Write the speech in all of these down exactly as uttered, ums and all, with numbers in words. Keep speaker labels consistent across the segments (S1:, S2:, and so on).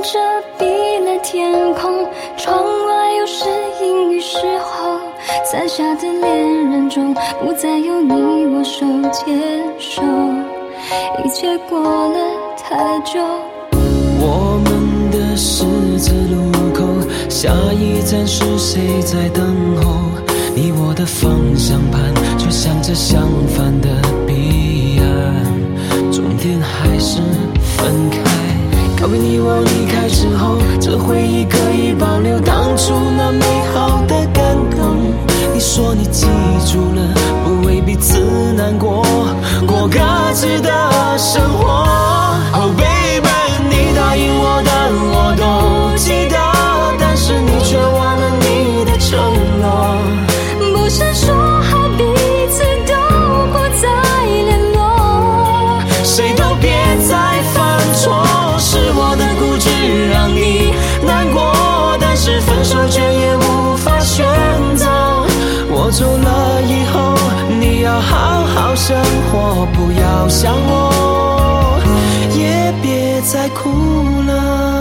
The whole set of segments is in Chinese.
S1: 遮蔽了天空，窗外又是阴雨时候，伞下的恋人中不再有你我手牵手，一切过了太久。
S2: 我们的十字路口，下一站是谁在等候？你我的方向盘却向着相反的彼岸，终点还是分开。告别你我离开之后，这回忆可以保留当初那美好的感动。你说你记住了，不为彼此难过，过各自的生活。Oh baby， 你答应我的我都记得，但是你却忘了你的承诺。
S1: 不是说好彼此都不再联络，
S2: 谁都别再犯错。是我的固执让你难过，但是分手却也无法选择。我走了以后，你要好好生活，不要想我，也别再哭了。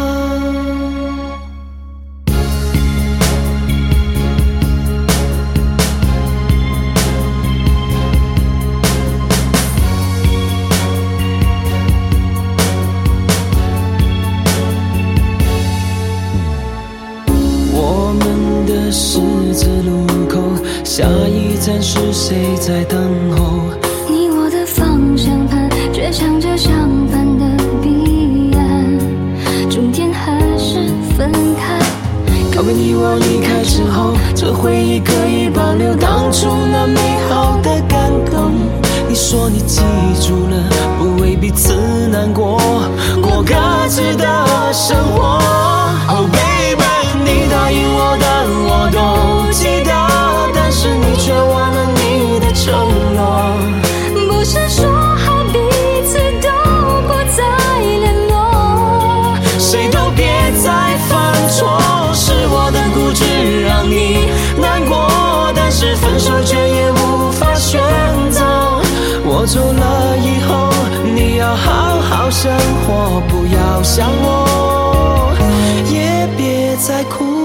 S2: 十字路口，下一站是谁在等候？
S1: 你我的方向盘却向着相反的彼岸，终点还是分开。
S2: 告别你我离开之后，这回忆可以保留当初那美好的感动。你说你记住了，不为彼此难过，过各自的生活。Oh baby， 你答应我的我都记得，但是你却忘了你的承诺。
S1: 不是说好彼此都不再联络，
S2: 谁都别再犯错。是我的固执让你难过，但是分手却也无法选择。我走了以后，你要好好生活，不要想我，也别再哭。